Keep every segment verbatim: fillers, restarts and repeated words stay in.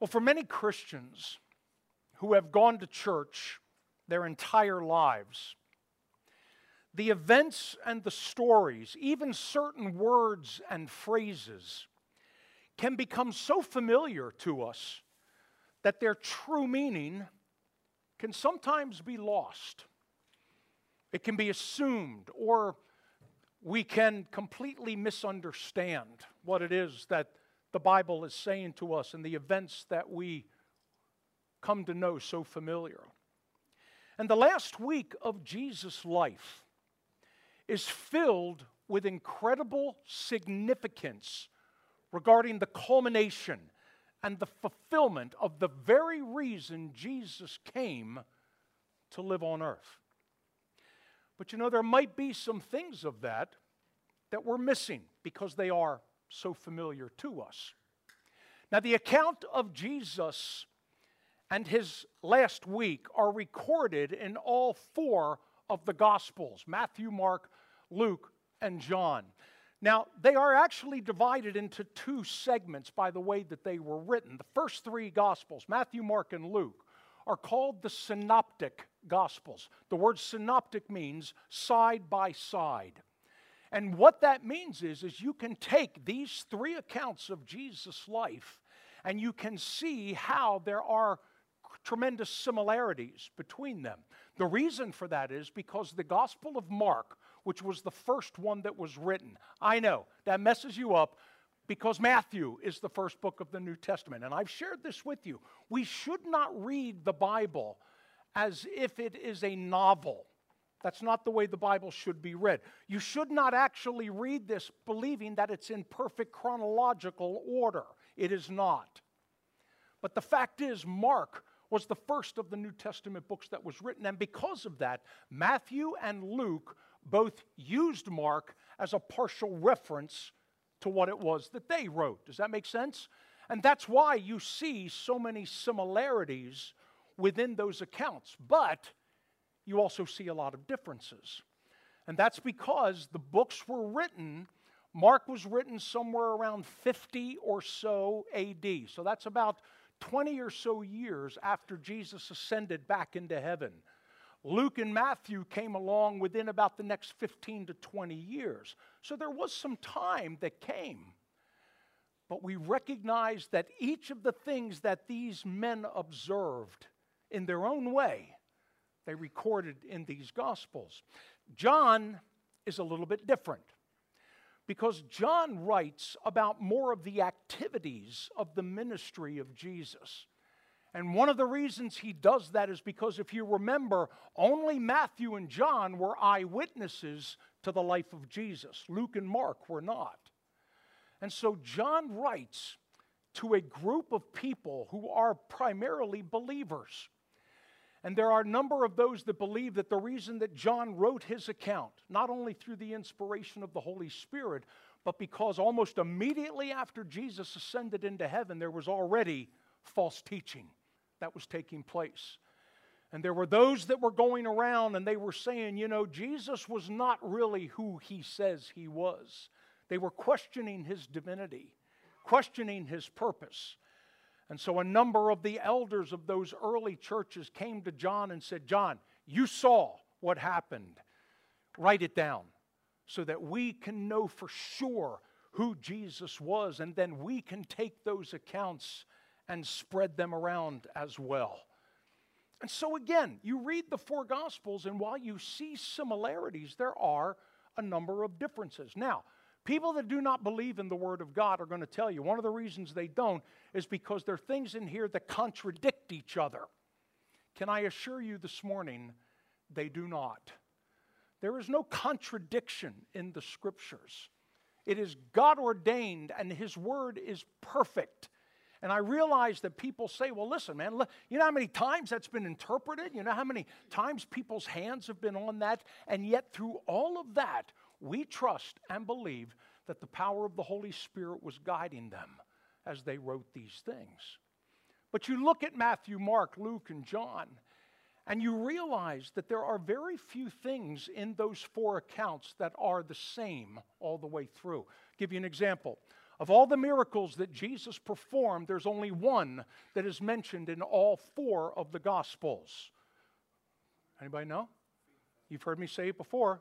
Well, for many Christians who have gone to church their entire lives, the events and the stories, even certain words and phrases, can become so familiar to us that their true meaning can sometimes be lost. It can be assumed, or we can completely misunderstand what it is that the Bible is saying to us and the events that we come to know so familiar. And the last week of Jesus' life is filled with incredible significance regarding the culmination and the fulfillment of the very reason Jesus came to live on earth. But you know, there might be some things of that that we're missing because they are so familiar to us. Now, the account of Jesus and his last week are recorded in all four of the Gospels: Matthew, Mark, Luke, and John. Now, they are actually divided into two segments by the way that they were written. The first three Gospels, Matthew, Mark, and Luke, are called the synoptic Gospels. The word synoptic means side by side. And what that means is, is you can take these three accounts of Jesus' life and you can see how there are tremendous similarities between them. The reason for that is because the Gospel of Mark, which was the first one that was written, I know that messes you up because Matthew is the first book of the New Testament. And I've shared this with you. We should not read the Bible as if it is a novel. That's not the way the Bible should be read. You should not actually read this believing that it's in perfect chronological order. It is not. But the fact is, Mark was the first of the New Testament books that was written, and because of that, Matthew and Luke both used Mark as a partial reference to what it was that they wrote. Does that make sense? And that's why you see so many similarities within those accounts. But you also see a lot of differences. And that's because the books were written, Mark was written somewhere around fifty or so A D. So that's about twenty or so years after Jesus ascended back into heaven. Luke and Matthew came along within about the next fifteen to twenty years. So there was some time that came. But we recognize that each of the things that these men observed in their own way, they recorded in these Gospels. John is a little bit different because John writes about more of the activities of the ministry of Jesus. And one of the reasons he does that is because, if you remember, only Matthew and John were eyewitnesses to the life of Jesus. Luke and Mark were not. And so John writes to a group of people who are primarily believers. And there are a number of those that believe that the reason that John wrote his account, not only through the inspiration of the Holy Spirit, but because almost immediately after Jesus ascended into heaven, there was already false teaching that was taking place. And there were those that were going around and they were saying, you know, Jesus was not really who he says he was. They were questioning his divinity, questioning his purpose. And so a number of the elders of those early churches came to John and said, John, you saw what happened. Write it down so that we can know for sure who Jesus was, and then we can take those accounts and spread them around as well. And so again, you read the four Gospels, and while you see similarities, there are a number of differences. Now, people that do not believe in the Word of God are going to tell you one of the reasons they don't is because there are things in here that contradict each other. Can I assure you this morning, they do not. There is no contradiction in the Scriptures. It is God ordained and His Word is perfect. And I realize that people say, well, listen, man, you know how many times that's been interpreted? You know how many times people's hands have been on that? And yet through all of that, we trust and believe that the power of the Holy Spirit was guiding them as they wrote these things. But you look at Matthew, Mark, Luke, and John, and you realize that there are very few things in those four accounts that are the same all the way through. I'll give you an example. Of all the miracles that Jesus performed, there's only one that is mentioned in all four of the Gospels. Anybody know? You've heard me say it before.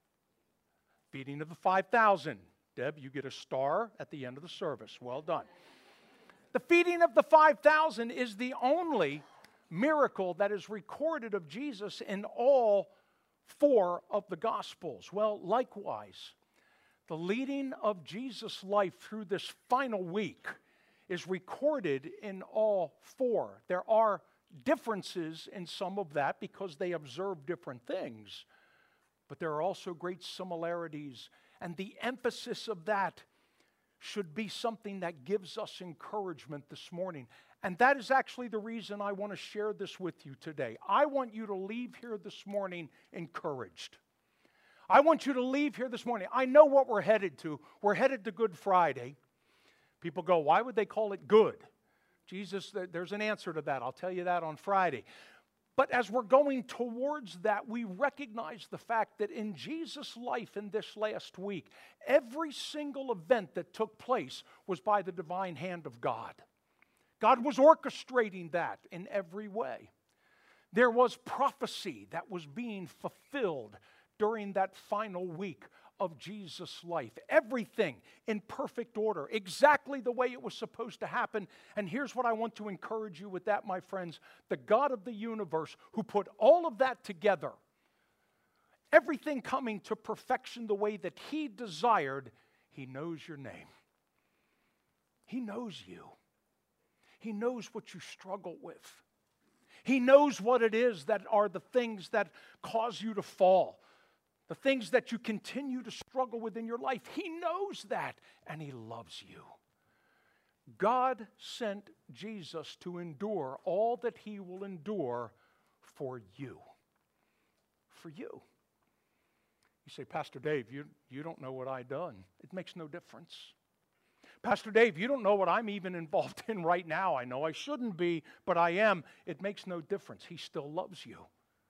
Feeding of the five thousand. Deb, you get a star at the end of the service. Well done. The feeding of the five thousand is the only miracle that is recorded of Jesus in all four of the Gospels. Well, likewise, the leading of Jesus' life through this final week is recorded in all four. There are differences in some of that because they observe different things, but there are also great similarities, and the emphasis of that should be something that gives us encouragement this morning. And that is actually the reason I want to share this with you today. I want you to leave here this morning encouraged. I want you to leave here this morning. I know what we're headed to. We're headed to Good Friday. People go, why would they call it good? Jesus, there's an answer to that. I'll tell you that on Friday. But as we're going towards that, we recognize the fact that in Jesus' life in this last week, every single event that took place was by the divine hand of God. God was orchestrating that in every way. There was prophecy that was being fulfilled during that final week of Jesus' life. Everything in perfect order, exactly the way it was supposed to happen. And here's what I want to encourage you with that, my friends. The God of the universe who put all of that together, everything coming to perfection the way that He desired, He knows your name. He knows you. He knows what you struggle with. He knows what it is that are the things that cause you to fall. The things that you continue to struggle with in your life. He knows that, and He loves you. God sent Jesus to endure all that He will endure for you. For you. You say, Pastor Dave, you, you don't know what I've done. It makes no difference. Pastor Dave, you don't know what I'm even involved in right now. I know I shouldn't be, but I am. It makes no difference. He still loves you.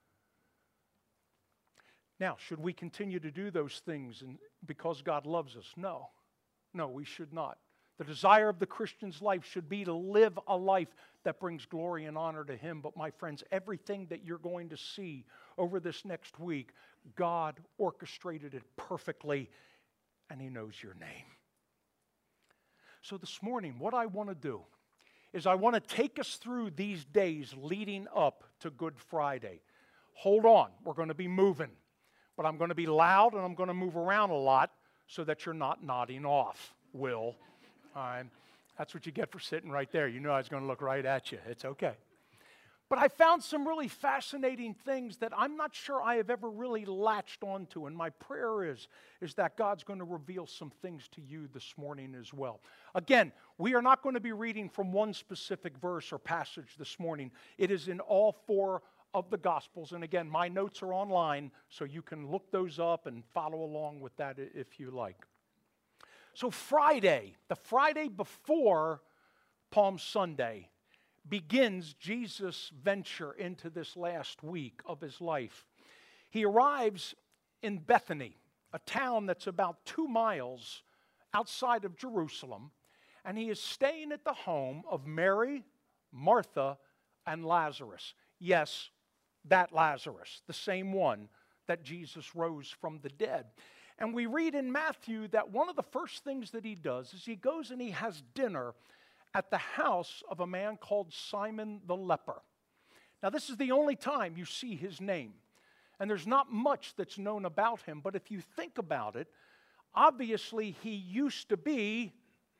Now, should we continue to do those things and because God loves us? No. No, we should not. The desire of the Christian's life should be to live a life that brings glory and honor to Him. But my friends, everything that you're going to see over this next week, God orchestrated it perfectly, and He knows your name. So this morning, what I want to do is I want to take us through these days leading up to Good Friday. Hold on, we're going to be moving. But I'm going to be loud and I'm going to move around a lot so that you're not nodding off, Will. All right. That's what you get for sitting right there. You know I was going to look right at you. It's okay. But I found some really fascinating things that I'm not sure I have ever really latched onto. And my prayer is, is that God's going to reveal some things to you this morning as well. Again, we are not going to be reading from one specific verse or passage this morning. It is in all four of the Gospels. And again, my notes are online, so you can look those up and follow along with that if you like. So Friday, the Friday before Palm Sunday, begins Jesus' venture into this last week of His life. He arrives in Bethany, a town that's about two miles outside of Jerusalem, and He is staying at the home of Mary, Martha, and Lazarus. Yes, that Lazarus, the same one that Jesus rose from the dead. And we read in Matthew that one of the first things that He does is He goes and He has dinner at the house of a man called Simon the leper. Now, this is the only time you see his name. And there's not much that's known about him, but if you think about it, obviously he used to be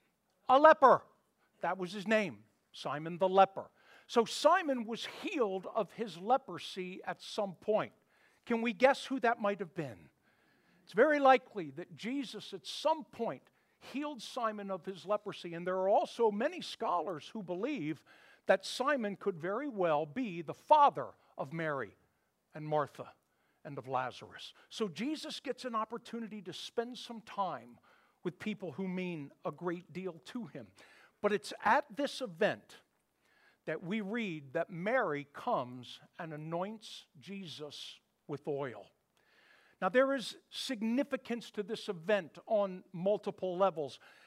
a leper. That was his name, Simon the leper. So Simon was healed of his leprosy at some point. Can we guess who that might have been? It's very likely that Jesus at some point healed Simon of his leprosy. And there are also many scholars who believe that Simon could very well be the father of Mary and Martha and of Lazarus. So Jesus gets an opportunity to spend some time with people who mean a great deal to Him. But it's at this event that we read that Mary comes and anoints Jesus with oil. Now, there is significance to this event on multiple levels.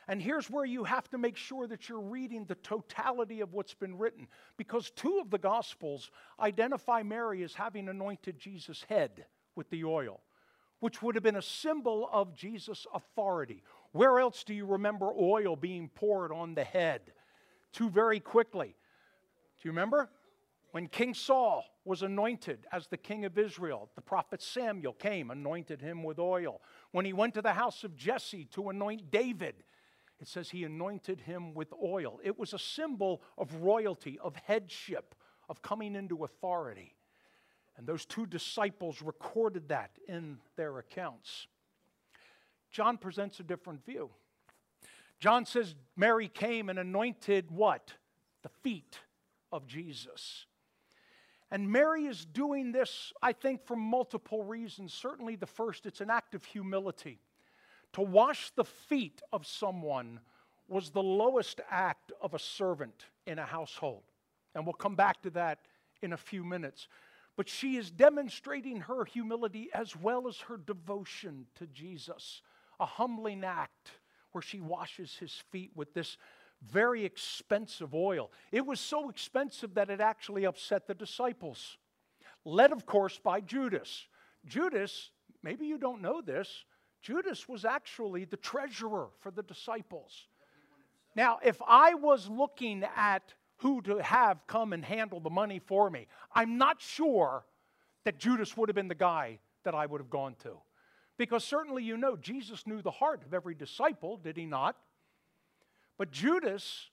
And here's where you have to make sure that you're reading the totality of what's been written, because two of the Gospels identify Mary as having anointed Jesus' head with the oil, which would have been a symbol of Jesus' authority. Where else do you remember oil being poured on the head? Too very quickly. Do you remember? When King Saul was anointed as the king of Israel, the prophet Samuel came, anointed him with oil. When he went to the house of Jesse to anoint David, it says he anointed him with oil. It was a symbol of royalty, of headship, of coming into authority. And those two disciples recorded that in their accounts. John presents a different view. John says Mary came and anointed what? The feet of Jesus. And Mary is doing this, I think, for multiple reasons. Certainly the first, it's an act of humility. To wash the feet of someone was the lowest act of a servant in a household. And we'll come back to that in a few minutes. But she is demonstrating her humility as well as her devotion to Jesus. A humbling act where she washes his feet with this very expensive oil. It was so expensive that it actually upset the disciples. Led, of course, by Judas. Judas, maybe you don't know this, Judas was actually the treasurer for the disciples. Now, if I was looking at who to have come and handle the money for me, I'm not sure that Judas would have been the guy that I would have gone to. Because certainly you know Jesus knew the heart of every disciple, did he not? But Judas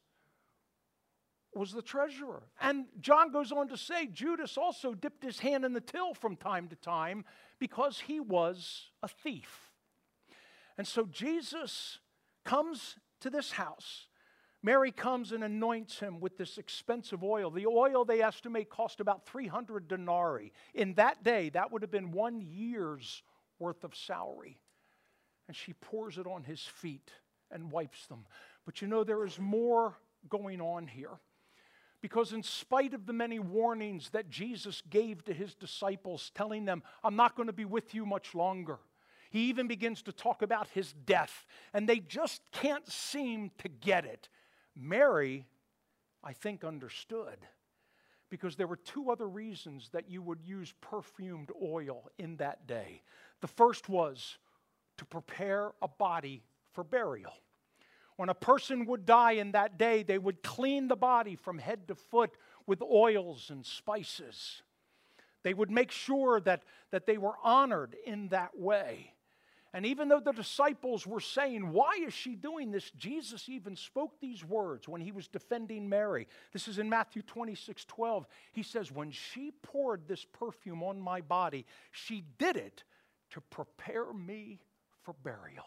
was the treasurer. And John goes on to say Judas also dipped his hand in the till from time to time because he was a thief. And so Jesus comes to this house. Mary comes and anoints him with this expensive oil. The oil, they estimate, cost about three hundred denarii. In that day, that would have been one year's worth of salary. And she pours it on his feet and wipes them. But you know, there is more going on here. Because in spite of the many warnings that Jesus gave to his disciples, telling them, I'm not going to be with you much longer. He even begins to talk about his death. And they just can't seem to get it. Mary, I think, understood. Because there were two other reasons that you would use perfumed oil in that day. The first was to prepare a body for burial. When a person would die in that day, they would clean the body from head to foot with oils and spices. They would make sure that, that they were honored in that way. And even though the disciples were saying, why is she doing this? Jesus even spoke these words when he was defending Mary. This is in Matthew twenty-six twelve. He says, when she poured this perfume on my body, she did it to prepare me for burial.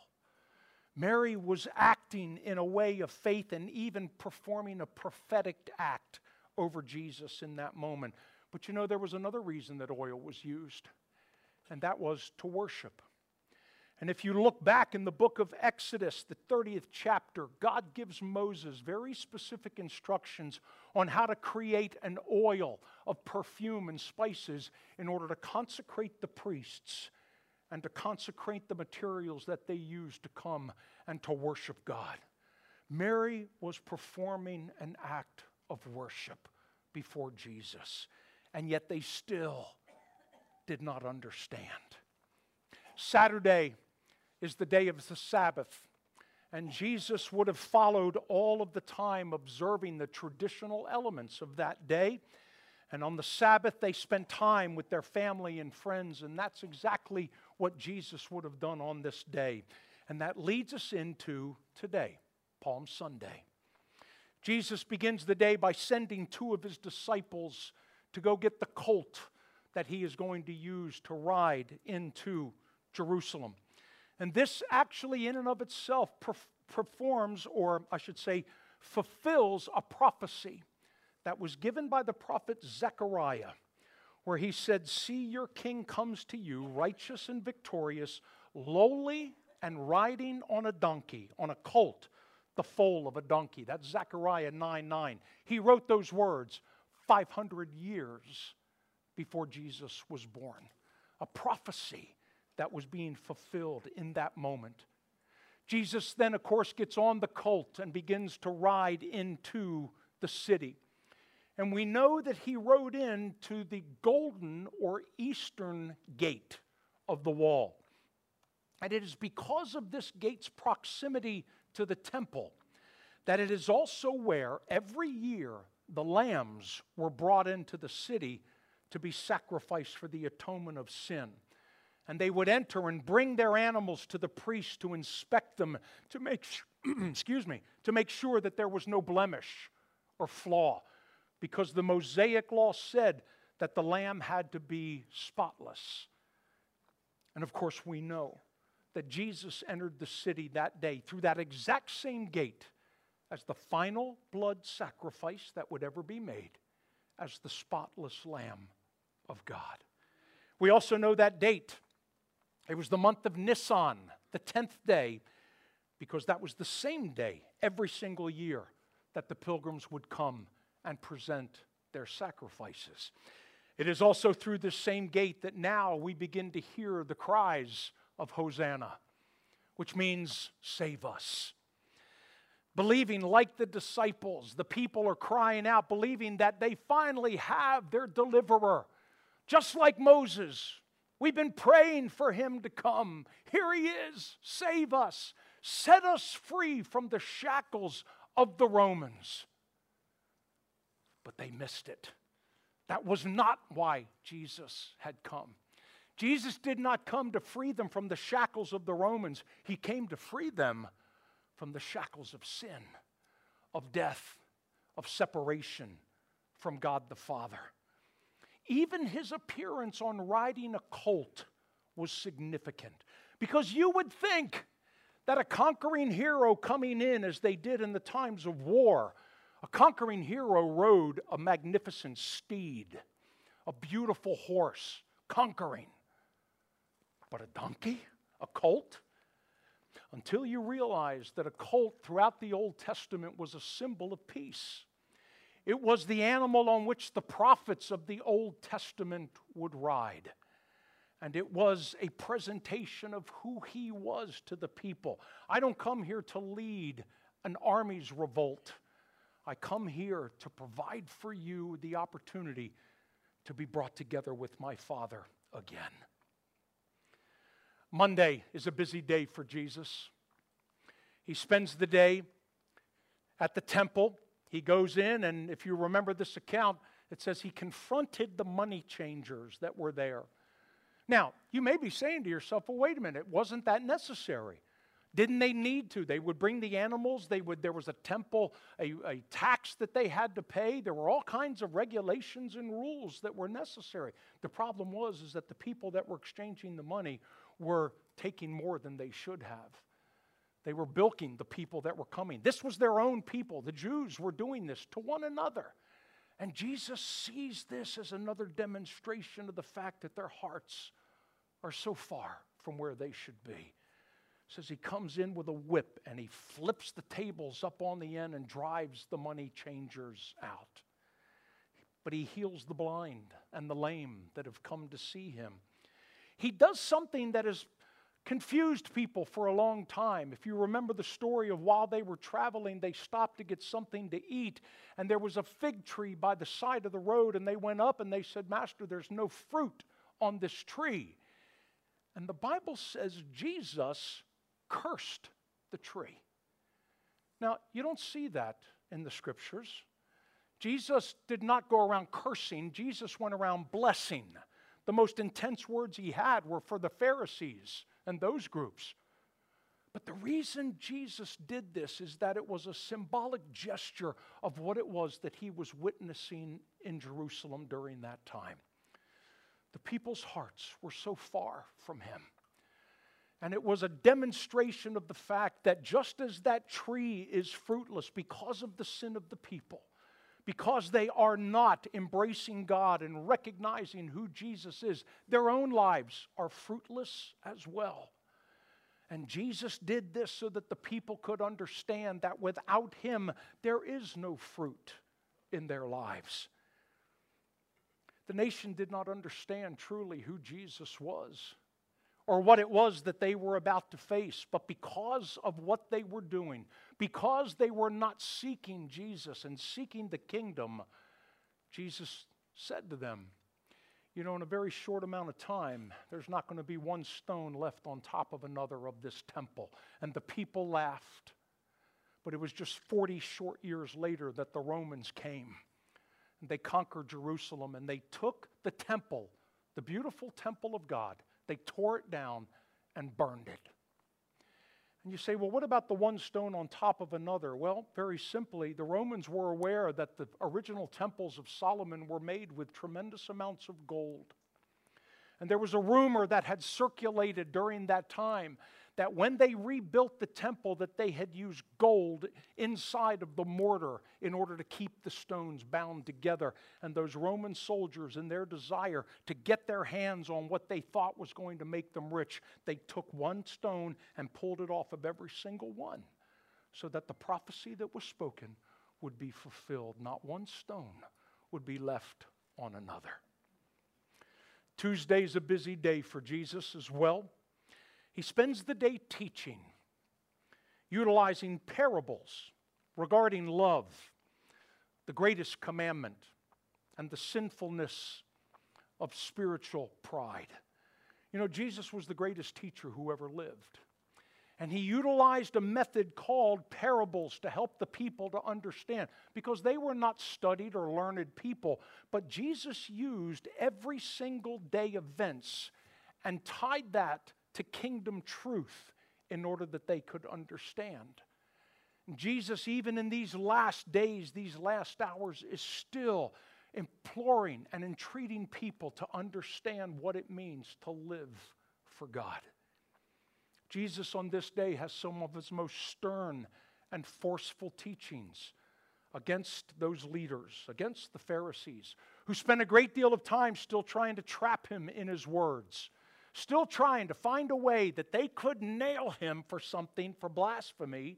Mary was acting in a way of faith and even performing a prophetic act over Jesus in that moment. But you know, there was another reason that oil was used, and that was to worship. And if you look back in the book of Exodus, the thirtieth chapter, God gives Moses very specific instructions on how to create an oil of perfume and spices in order to consecrate the priests and to consecrate the materials that they used to come and to worship God. Mary was performing an act of worship before Jesus, and yet they still did not understand. Saturday is the day of the Sabbath, and Jesus would have followed all of the time observing the traditional elements of that day. And on the Sabbath, they spent time with their family and friends, and that's exactly what Jesus would have done on this day. And that leads us into today, Palm Sunday. Jesus begins the day by sending two of his disciples to go get the colt that he is going to use to ride into Jerusalem. And this actually in and of itself performs, or I should say, fulfills a prophecy that was given by the prophet Zechariah, where he said, see, your king comes to you, righteous and victorious, lowly and riding on a donkey, on a colt, the foal of a donkey. That's Zechariah nine nine. He wrote those words five hundred years before Jesus was born. A prophecy that was being fulfilled in that moment. Jesus then, of course, gets on the colt and begins to ride into the city. And we know that he rode into the golden or eastern gate of the wall. And it is because of this gate's proximity to the temple that it is also where every year the lambs were brought into the city to be sacrificed for the atonement of sin. And they would enter and bring their animals to the priest to inspect them, to make, excuse me, to make sure that there was no blemish or flaw, because the Mosaic law said that the lamb had to be spotless. And of course we know that Jesus entered the city that day through that exact same gate as the final blood sacrifice that would ever be made, as the spotless Lamb of God. We also know that date. It was the month of Nisan, the tenth day, because that was the same day every single year that the pilgrims would come and present their sacrifices. It is also through this same gate that now we begin to hear the cries of Hosanna, which means save us. Believing, like the disciples, the people are crying out, believing that they finally have their deliverer. Just like Moses, we've been praying for him to come. Here he is, save us, set us free from the shackles of the Romans. But they missed it. That was not why Jesus had come. Jesus did not come to free them from the shackles of the Romans. He came to free them from the shackles of sin, of death, of separation from God the Father. Even his appearance on riding a colt was significant, because you would think that a conquering hero coming in, as they did in the times of war, a conquering hero rode a magnificent steed, a beautiful horse, conquering. But a donkey? A colt? Until you realize that a colt throughout the Old Testament was a symbol of peace. It was the animal on which the prophets of the Old Testament would ride. And it was a presentation of who he was to the people. I don't come here to lead an army's revolt. I come here to provide for you the opportunity to be brought together with my Father again. Monday is a busy day for Jesus. He spends the day at the temple. He goes in, and if you remember this account, it says he confronted the money changers that were there. Now, you may be saying to yourself, well, wait a minute, wasn't that necessary? Didn't they need to? They would bring the animals. They would. There was a temple, a, a tax that they had to pay. There were all kinds of regulations and rules that were necessary. The problem was is that the people that were exchanging the money were taking more than they should have. They were bilking the people that were coming. This was their own people. The Jews were doing this to one another. And Jesus sees this as another demonstration of the fact that their hearts are so far from where they should be. It says he comes in with a whip and he flips the tables up on the end and drives the money changers out. But he heals the blind and the lame that have come to see him. He does something that has confused people for a long time. If you remember the story of while they were traveling, they stopped to get something to eat, and there was a fig tree by the side of the road, and they went up and they said, "Master, there's no fruit on this tree." And the Bible says Jesus cursed the tree. Now, you don't see that in the scriptures. Jesus did not go around cursing. Jesus went around blessing. The most intense words he had were for the Pharisees and those groups. But the reason Jesus did this is that it was a symbolic gesture of what it was that he was witnessing in Jerusalem during that time. The people's hearts were so far from him. And it was a demonstration of the fact that just as that tree is fruitless because of the sin of the people, because they are not embracing God and recognizing who Jesus is, their own lives are fruitless as well. And Jesus did this so that the people could understand that without him, there is no fruit in their lives. The nation did not understand truly who Jesus was, or what it was that they were about to face, but because of what they were doing, because they were not seeking Jesus and seeking the kingdom, Jesus said to them, you know, in a very short amount of time, there's not going to be one stone left on top of another of this temple. And the people laughed. But it was just forty short years later that the Romans came. And they conquered Jerusalem, and they took the temple, the beautiful temple of God. They tore it down and burned it. And you say, well, what about the one stone on top of another? Well, very simply, the Romans were aware that the original temples of Solomon were made with tremendous amounts of gold. And there was a rumor that had circulated during that time that when they rebuilt the temple, that they had used gold inside of the mortar in order to keep the stones bound together. And those Roman soldiers, in their desire to get their hands on what they thought was going to make them rich, they took one stone and pulled it off of every single one, so that the prophecy that was spoken would be fulfilled. Not one stone would be left on another. Tuesday's a busy day for Jesus as well. He spends the day teaching, utilizing parables regarding love, the greatest commandment, and the sinfulness of spiritual pride. You know, Jesus was the greatest teacher who ever lived. And he utilized a method called parables to help the people to understand, because they were not studied or learned people. But Jesus used every single day events and tied that to kingdom truth in order that they could understand. Jesus, even in these last days, these last hours, is still imploring and entreating people to understand what it means to live for God. Jesus on this day has some of his most stern and forceful teachings against those leaders, against the Pharisees, who spent a great deal of time still trying to trap him in his words, still trying to find a way that they could nail him for something, for blasphemy.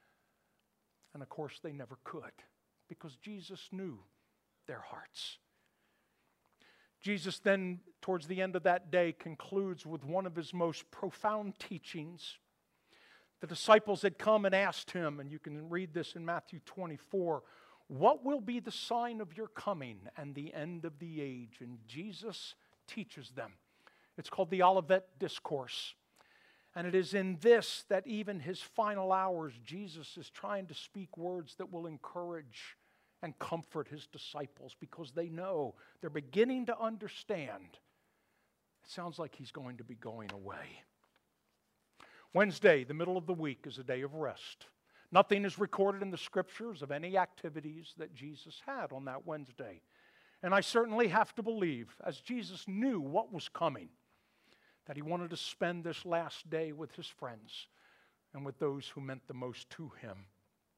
And of course they never could, because Jesus knew their hearts. Jesus then, towards the end of that day, concludes with one of his most profound teachings. The disciples had come and asked him, and you can read this in Matthew twenty-four, what will be the sign of your coming and the end of the age? And Jesus teaches them. It's called the Olivet Discourse. And it is in this that even his final hours, Jesus is trying to speak words that will encourage and comfort his disciples, because they know, they're beginning to understand. It sounds like he's going to be going away. Wednesday, the middle of the week, is a day of rest. Nothing is recorded in the scriptures of any activities that Jesus had on that Wednesday. And I certainly have to believe, as Jesus knew what was coming, that he wanted to spend this last day with his friends and with those who meant the most to him.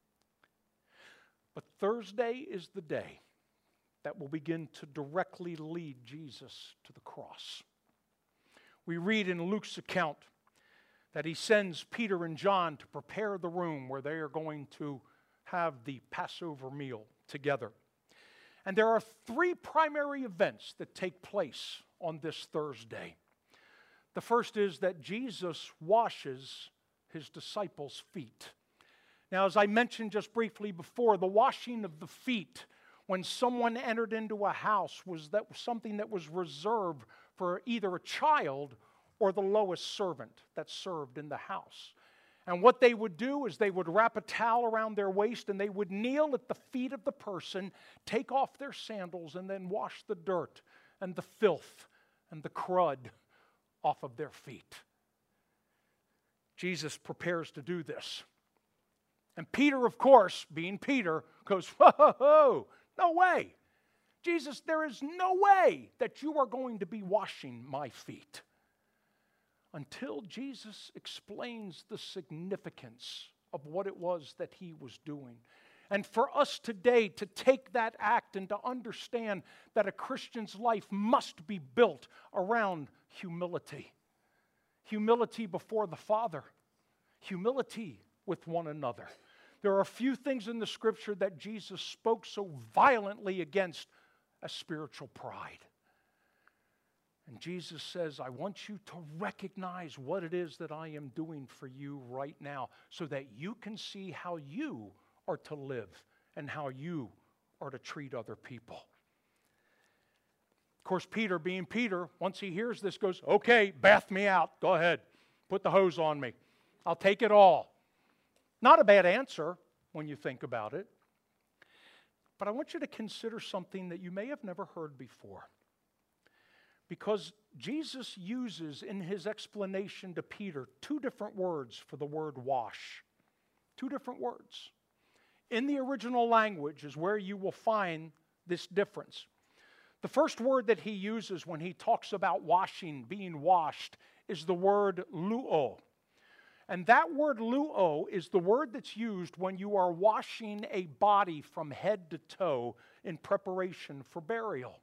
But Thursday is the day that will begin to directly lead Jesus to the cross. We read in Luke's account that he sends Peter and John to prepare the room where they are going to have the Passover meal together. And there are three primary events that take place on this Thursday. The first is that Jesus washes his disciples' feet. Now, as I mentioned just briefly before, the washing of the feet when someone entered into a house was that something that was reserved for either a child or the lowest servant that served in the house. And what they would do is they would wrap a towel around their waist and they would kneel at the feet of the person, take off their sandals, and then wash the dirt and the filth and the crud off of their feet. Jesus prepares to do this. And Peter, of course, being Peter, goes, whoa, whoa, whoa, no way. Jesus, there is no way that you are going to be washing my feet. Until Jesus explains the significance of what it was that he was doing. And for us today to take that act and to understand that a Christian's life must be built around humility. Humility before the Father. Humility with one another. There are a few things in the Scripture that Jesus spoke so violently against as spiritual pride. And Jesus says, I want you to recognize what it is that I am doing for you right now so that you can see how you are to live and how you are to treat other people. Of course, Peter, being Peter, once he hears this, goes, okay, bath me out. Go ahead. Put the hose on me. I'll take it all. Not a bad answer when you think about it. But I want you to consider something that you may have never heard before. Because Jesus uses in his explanation to Peter two different words for the word wash. Two different words. In the original language is where you will find this difference. The first word that he uses when he talks about washing, being washed, is the word luo. And that word luo is the word that's used when you are washing a body from head to toe in preparation for burial.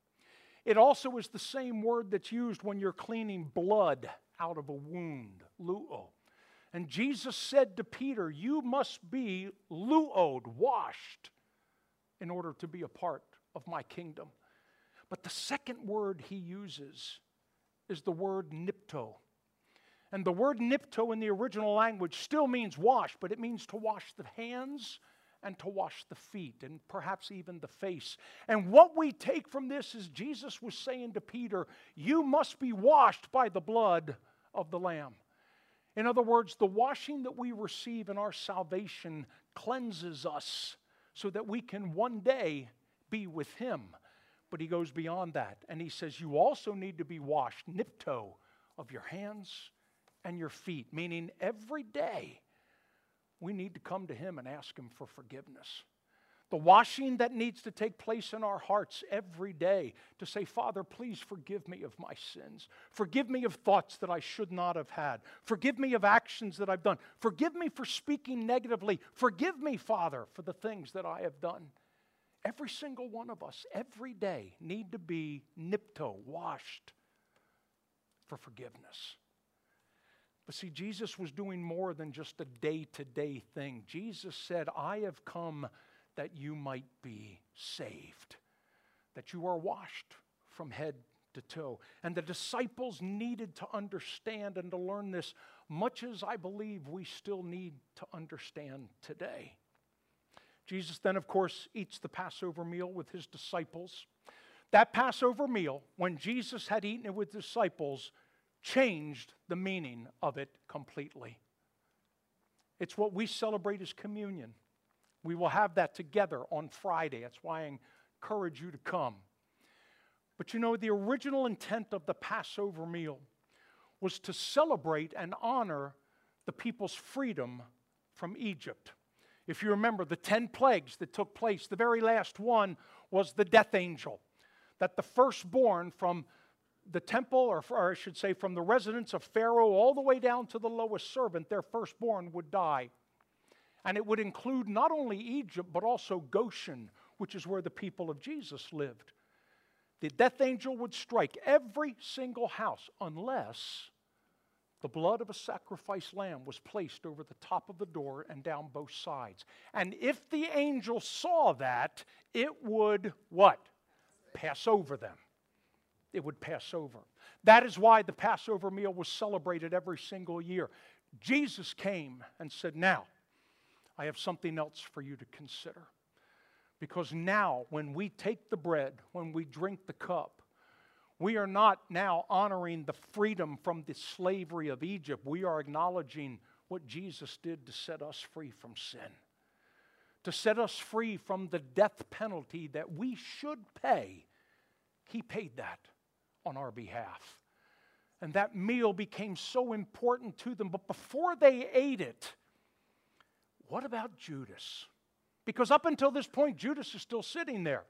It also is the same word that's used when you're cleaning blood out of a wound, luo. And Jesus said to Peter, you must be luoed, washed, in order to be a part of my kingdom. But the second word he uses is the word nipto. And the word nipto in the original language still means wash, but it means to wash the hands and to wash the feet and perhaps even the face. And what we take from this is Jesus was saying to Peter, you must be washed by the blood of the Lamb. In other words, the washing that we receive in our salvation cleanses us so that we can one day be with him. But he goes beyond that, and he says you also need to be washed, nipto, of your hands and your feet, meaning every day we need to come to him and ask him for forgiveness. The washing that needs to take place in our hearts every day to say, Father, please forgive me of my sins. Forgive me of thoughts that I should not have had. Forgive me of actions that I've done. Forgive me for speaking negatively. Forgive me, Father, for the things that I have done. Every single one of us, every day, need to be nipto, washed for forgiveness. But see, Jesus was doing more than just a day-to-day thing. Jesus said, I have come that you might be saved, that you are washed from head to toe. And the disciples needed to understand and to learn this, much as I believe we still need to understand today. Jesus then, of course, eats the Passover meal with his disciples. That Passover meal, when Jesus had eaten it with his disciples, changed the meaning of it completely. It's what we celebrate as communion. We will have that together on Friday. That's why I encourage you to come. But you know, the original intent of the Passover meal was to celebrate and honor the people's freedom from Egypt. If you remember the ten plagues that took place, the very last one was the death angel. That the firstborn from the temple, or, or I should say from the residence of Pharaoh all the way down to the lowest servant, their firstborn would die. And it would include not only Egypt, but also Goshen, which is where the people of Jesus lived. The death angel would strike every single house unless the blood of a sacrificed lamb was placed over the top of the door and down both sides. And if the angel saw that, it would what? Pass over them. It would pass over. That is why the Passover meal was celebrated every single year. Jesus came and said, now, I have something else for you to consider. Because now, when we take the bread, when we drink the cup, we are not now honoring the freedom from the slavery of Egypt. We are acknowledging what Jesus did to set us free from sin. To set us free from the death penalty that we should pay. He paid that on our behalf. And that meal became so important to them. But before they ate it, what about Judas? Because up until this point, Judas is still sitting there.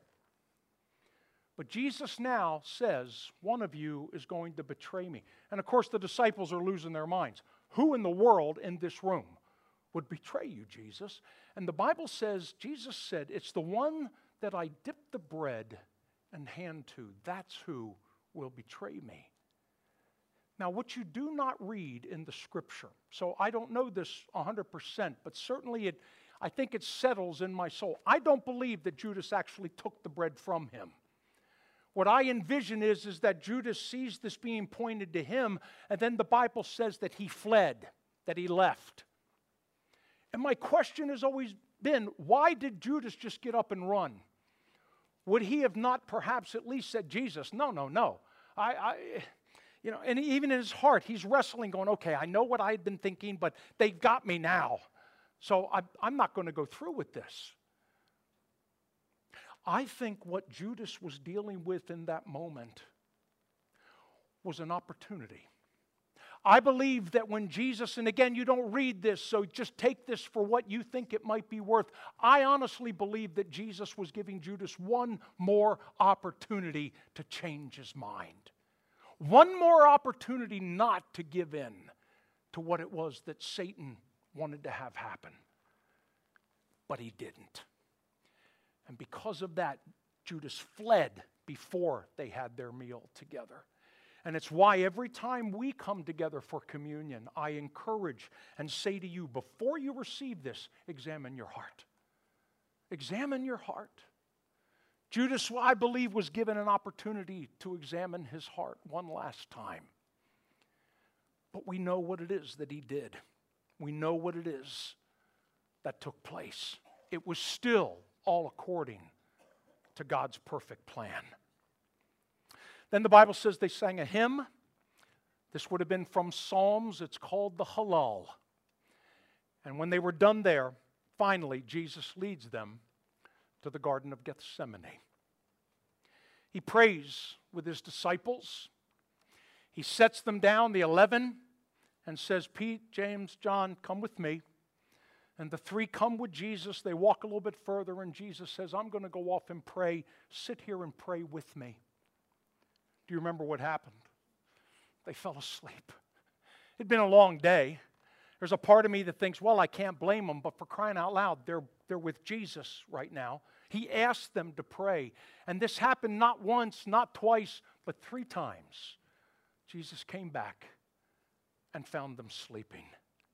But Jesus now says, one of you is going to betray me. And of course, the disciples are losing their minds. Who in the world in this room would betray you, Jesus? And the Bible says, Jesus said, it's the one that I dip the bread and hand to. That's who will betray me. Now, what you do not read in the Scripture, so I don't know this one hundred percent, but certainly it, I think it settles in my soul. I don't believe that Judas actually took the bread from him. What I envision is, is that Judas sees this being pointed to him, and then the Bible says that he fled, that he left. And my question has always been, why did Judas just get up and run? Would he have not perhaps at least said, Jesus, no, no, no. I, I you know, and even in his heart, he's wrestling, going, okay, I know what I had been thinking, but they've got me now. So I, I'm not going to go through with this. I think what Judas was dealing with in that moment was an opportunity. I believe that when Jesus, and again, you don't read this, so just take this for what you think it might be worth. I honestly believe that Jesus was giving Judas one more opportunity to change his mind. One more opportunity not to give in to what it was that Satan wanted to have happen. But he didn't. And because of that, Judas fled before they had their meal together. And it's why every time we come together for communion, I encourage and say to you, before you receive this, examine your heart. Examine your heart. Judas, I believe, was given an opportunity to examine his heart one last time. But we know what it is that he did. We know what it is that took place. It was still all according to God's perfect plan. Then the Bible says they sang a hymn. This would have been from Psalms. It's called the Hallel. And when they were done there, finally, Jesus leads them to the Garden of Gethsemane. He prays with his disciples. He sets them down, the eleven, and says, Pete, James, John, come with me. And the three come with Jesus. They walk a little bit further, and Jesus says, I'm going to go off and pray. Sit here and pray with me. Do you remember what happened? They fell asleep. It'd been a long day. There's a part of me that thinks, well, I can't blame them, but for crying out loud, they're, they're with Jesus right now. He asked them to pray. And this happened not once, not twice, but three times. Jesus came back and found them sleeping.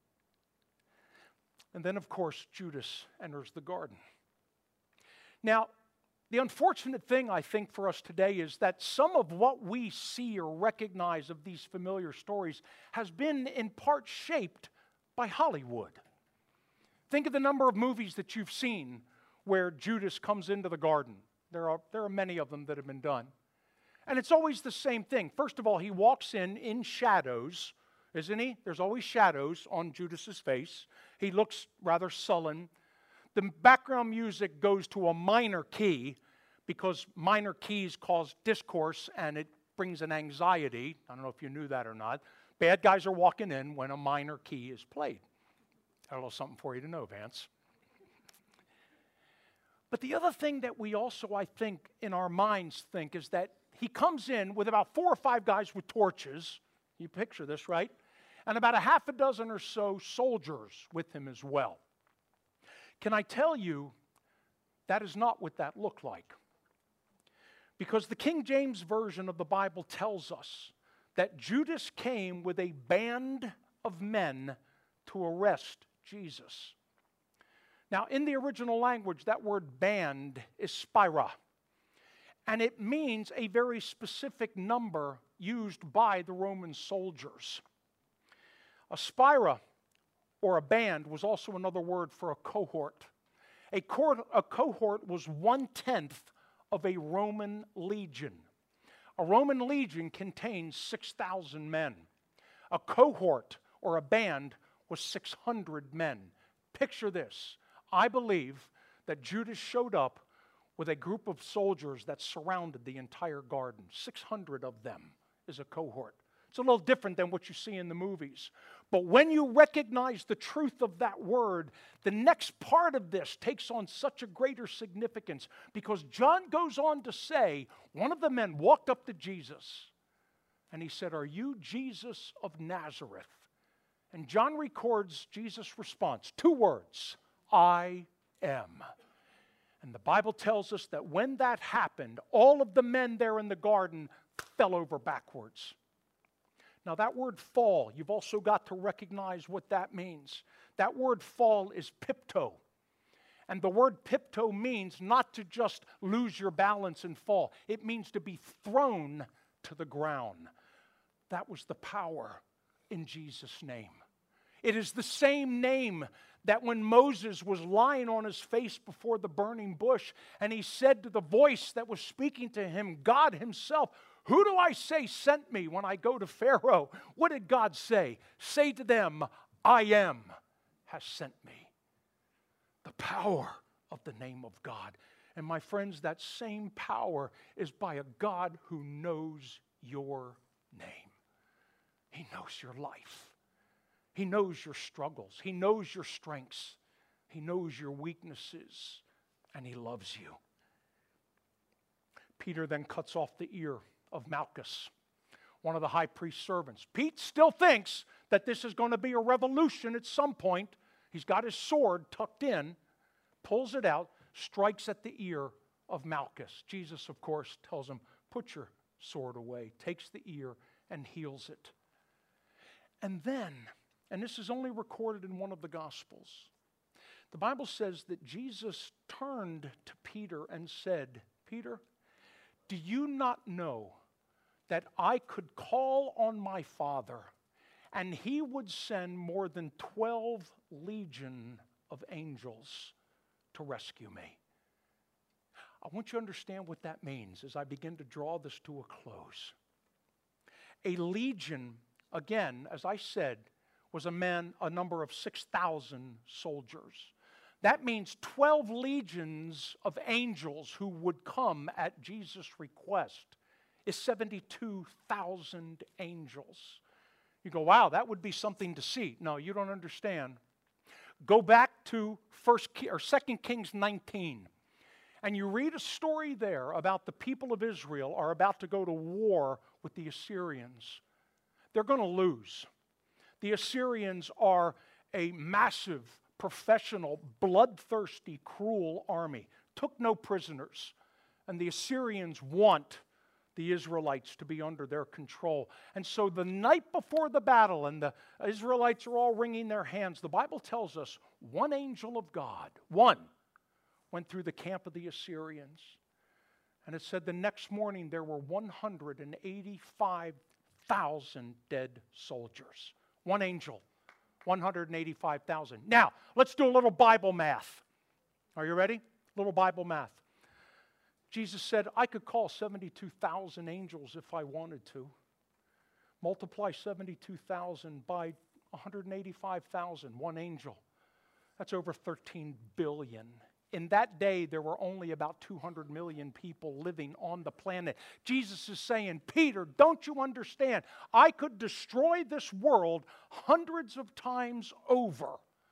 And then, of course, Judas enters the garden. Now, the unfortunate thing, I think, for us today is that some of what we see or recognize of these familiar stories has been in part shaped by Hollywood. Think of the number of movies that you've seen where Judas comes into the garden. There are, there are many of them that have been done. And it's always the same thing. First of all, he walks in in shadows, isn't he? There's always shadows on Judas's face. He looks rather sullen. The background music goes to a minor key because minor keys cause discourse and it brings an anxiety. I don't know if you knew that or not. Bad guys are walking in when a minor key is played. Got a little something for you to know, Vance. But the other thing that we also, I think, in our minds think is that he comes in with about four or five guys with torches. You picture this, right? And about a half a dozen or so soldiers with him as well. Can I tell you, that is not what that looked like. Because the King James Version of the Bible tells us that Judas came with a band of men to arrest Jesus. Now, in the original language, that word band is spira. And it means a very specific number used by the Roman soldiers. A spira, or a band, was also another word for a cohort. A, co- a cohort was one-tenth of a Roman legion. A Roman legion contains six thousand men. A cohort, or a band, was six hundred men. Picture this. I believe that Judas showed up with a group of soldiers that surrounded the entire garden. six hundred of them is a cohort. It's a little different than what you see in the movies. But when you recognize the truth of that word, the next part of this takes on such a greater significance because John goes on to say, one of the men walked up to Jesus and he said, "Are you Jesus of Nazareth?" And John records Jesus' response, two words, "I am." And the Bible tells us that when that happened, all of the men there in the garden fell over backwards. Now that word fall, you've also got to recognize what that means. That word fall is pipto. And the word pipto means not to just lose your balance and fall. It means to be thrown to the ground. That was the power in Jesus' name. It is the same name that when Moses was lying on his face before the burning bush, and he said to the voice that was speaking to him, God himself, who do I say sent me when I go to Pharaoh? What did God say? Say to them, I am has sent me. The power of the name of God. And my friends, that same power is by a God who knows your name. He knows your life. He knows your struggles. He knows your strengths. He knows your weaknesses. And he loves you. Peter then cuts off the ear of Malchus, one of the high priest's servants. Pete still thinks that this is going to be a revolution at some point. He's got his sword tucked in, pulls it out, strikes at the ear of Malchus. Jesus, of course, tells him, put your sword away, takes the ear and heals it. And then, and this is only recorded in one of the Gospels, the Bible says that Jesus turned to Peter and said, Peter, do you not know that I could call on my Father and he would send more than twelve legion of angels to rescue me? I want you to understand what that means as I begin to draw this to a close. A legion, again, as I said, was a man, a number of six thousand soldiers. That means twelve legions of angels who would come at Jesus' request is seventy-two thousand angels. You go, wow, that would be something to see. No, you don't understand. Go back to First or Second Kings nineteen, and you read a story there about the people of Israel are about to go to war with the Assyrians. They're going to lose. The Assyrians are a massive, professional, bloodthirsty, cruel army. Took no prisoners. And the Assyrians want the Israelites to be under their control. And so the night before the battle, and the Israelites are all wringing their hands, the Bible tells us one angel of God, one, went through the camp of the Assyrians. And it said the next morning there were one hundred eighty-five thousand dead soldiers. One angel, one hundred eighty-five thousand. Now, let's do a little Bible math. Are you ready? Little Bible math. Jesus said, I could call seventy-two thousand angels if I wanted to. Multiply seventy-two thousand by one hundred eighty-five thousand, one angel. That's over thirteen billion. In that day, there were only about two hundred million people living on the planet. Jesus is saying, Peter, don't you understand? I could destroy this world hundreds of times over,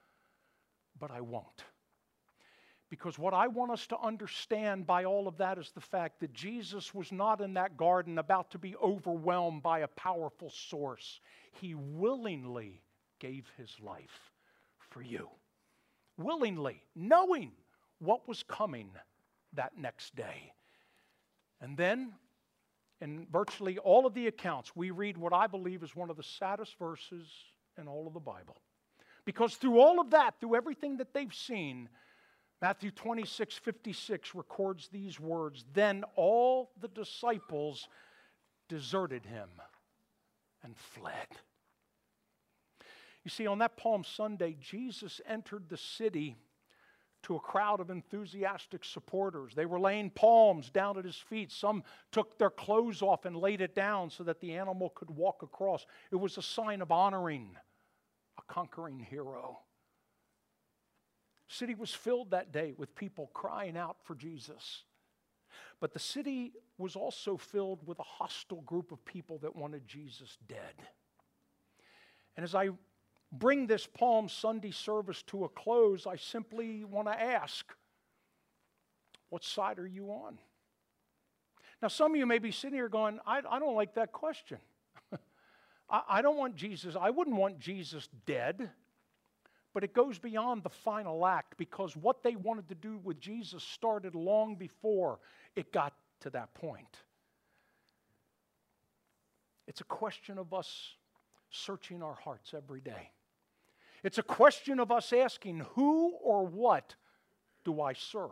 but I won't. Because what I want us to understand by all of that is the fact that Jesus was not in that garden about to be overwhelmed by a powerful source. He willingly gave his life for you. Willingly, knowing what was coming that next day. And then, in virtually all of the accounts, we read what I believe is one of the saddest verses in all of the Bible. Because through all of that, through everything that they've seen, Matthew twenty-six fifty-six records these words, then all the disciples deserted him and fled. You see, on that Palm Sunday, Jesus entered the city to a crowd of enthusiastic supporters. They were laying palms down at his feet. Some took their clothes off and laid it down so that the animal could walk across. It was a sign of honoring a conquering hero. The city was filled that day with people crying out for Jesus. But the city was also filled with a hostile group of people that wanted Jesus dead. And as I bring this Palm Sunday service to a close, I simply want to ask, what side are you on? Now, some of you may be sitting here going, I, I don't like that question. I, I don't want Jesus, I wouldn't want Jesus dead. But it goes beyond the final act, because what they wanted to do with Jesus started long before it got to that point. It's a question of us searching our hearts every day. It's a question of us asking, who or what do I serve?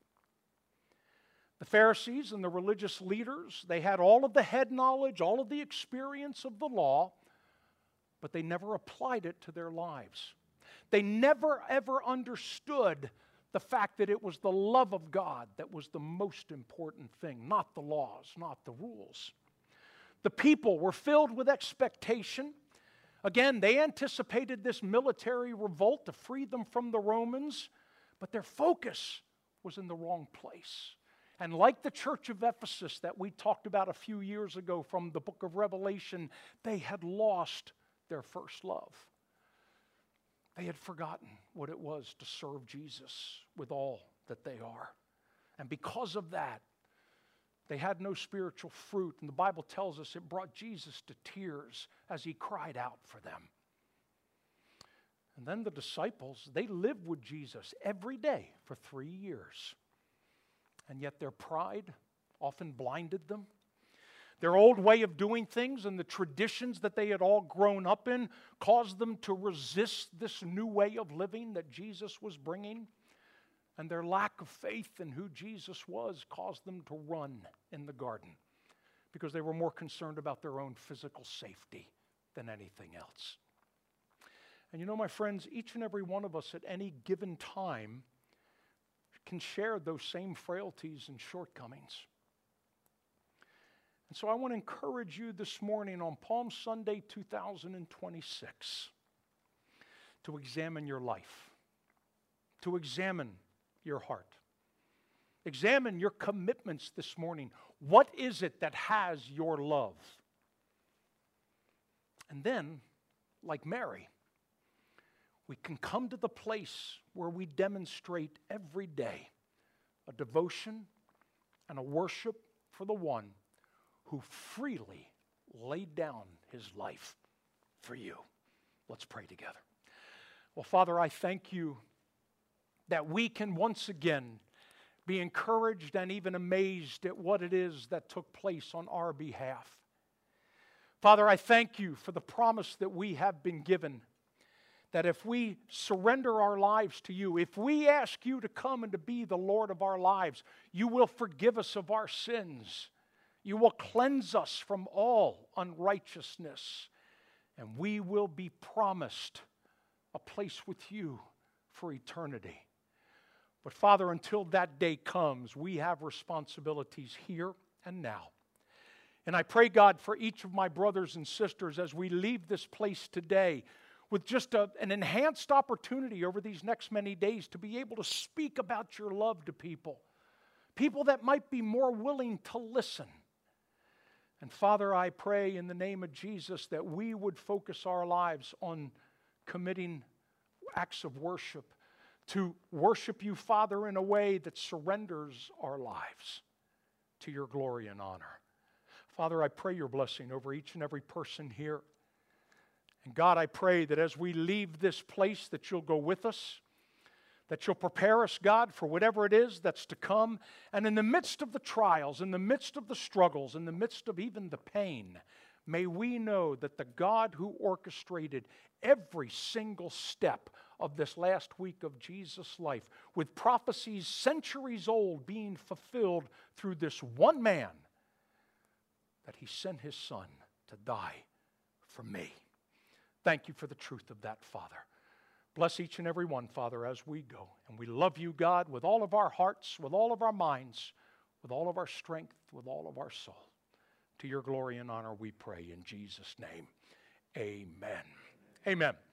The Pharisees and the religious leaders, they had all of the head knowledge, all of the experience of the law, but they never applied it to their lives. They never ever understood the fact that it was the love of God that was the most important thing, not the laws, not the rules. The people were filled with expectation. Again, they anticipated this military revolt to free them from the Romans, but their focus was in the wrong place. And like the church of Ephesus that we talked about a few years ago from the book of Revelation, they had lost their first love. They had forgotten what it was to serve Jesus with all that they are. And because of that, they had no spiritual fruit. And the Bible tells us it brought Jesus to tears as he cried out for them. And then the disciples, they lived with Jesus every day for three years. And yet their pride often blinded them. Their old way of doing things and the traditions that they had all grown up in caused them to resist this new way of living that Jesus was bringing. And their lack of faith in who Jesus was caused them to run in the garden because they were more concerned about their own physical safety than anything else. And you know, my friends, each and every one of us at any given time can share those same frailties and shortcomings. And so I want to encourage you this morning on Palm Sunday two thousand twenty-six to examine your life, to examine your heart. Examine your commitments this morning. What is it that has your love? And then, like Mary, we can come to the place where we demonstrate every day a devotion and a worship for the one who freely laid down his life for you. Let's pray together. Well, Father, I thank you that we can once again be encouraged and even amazed at what it is that took place on our behalf. Father, I thank you for the promise that we have been given, that if we surrender our lives to you, if we ask you to come and to be the Lord of our lives, you will forgive us of our sins. You will cleanse us from all unrighteousness, and we will be promised a place with you for eternity. But Father, until that day comes, we have responsibilities here and now. And I pray, God, for each of my brothers and sisters as we leave this place today with just a, an enhanced opportunity over these next many days to be able to speak about your love to people, people that might be more willing to listen. And Father, I pray in the name of Jesus that we would focus our lives on committing acts of worship, to worship you, Father, in a way that surrenders our lives to your glory and honor. Father, I pray your blessing over each and every person here. And God, I pray that as we leave this place that you'll go with us, that you'll prepare us, God, for whatever it is that's to come. And in the midst of the trials, in the midst of the struggles, in the midst of even the pain, may we know that the God who orchestrated every single step of this last week of Jesus' life, with prophecies centuries old being fulfilled through this one man, that he sent his son to die for me. Thank you for the truth of that, Father. Bless each and every one, Father, as we go. And we love you, God, with all of our hearts, with all of our minds, with all of our strength, with all of our soul. To your glory and honor we pray in Jesus' name. Amen. Amen.